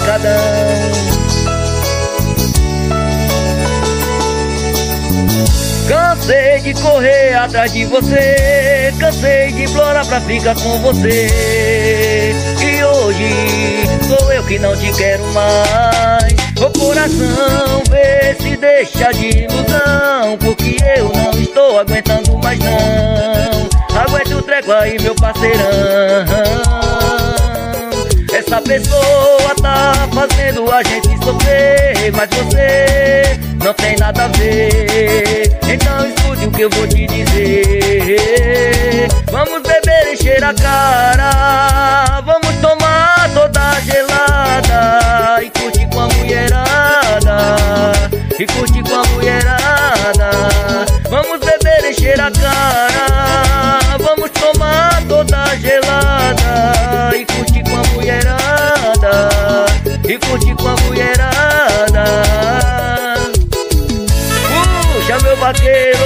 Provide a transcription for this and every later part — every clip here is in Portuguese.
pancadão. Cansei de correr atrás de você, cansei de implorar pra ficar com você. E hoje sou eu que não te quero mais. Ô coração, vê se deixa de ilusão, porque eu não estou aguentando mais não. Aguenta o treco aí, meu parceirão. Essa pessoa tá fazendo a gente sofrer, mas você não tem nada a ver. Então escute o que eu vou te dizer. Vamos beber, encher a cara, vamos tomar toda gelada e curtir com a mulherada, e curtir com a mulherada. Vamos beber, encher a cara, vamos tomar toda gelada e curtir com a mulherada, e curtir com a mulherada. Puxa, meu vaqueiro.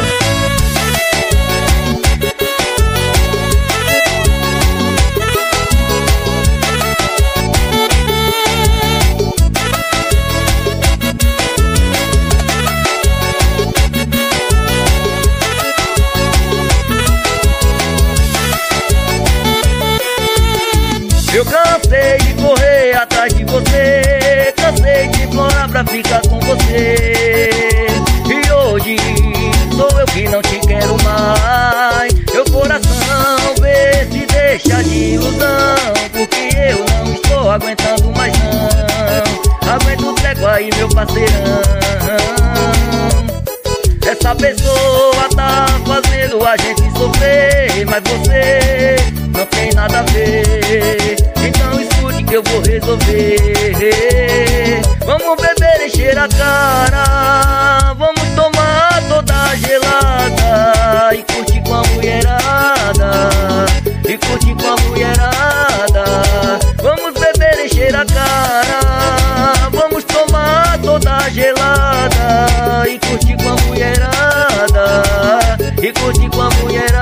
Eu cansei de correr atrás de você, cansei de implorar pra ficar com você. E hoje sou eu que não te quero mais. Meu coração, vê se deixa de ilusão, porque eu não estou aguentando mais não. Aguenta o treco aí, meu parceirão. Essa pessoa tá fazendo a gente sofrer, mas você não tem nada a ver. Então escute que eu vou resolver. Vamos beber, encher a cara, vamos tomar toda gelada e curtir com a mulherada, e curtir com a mulherada. Vamos beber, encher a cara, vamos tomar toda gelada e curtir com a mulherada, e curtir com a mulherada.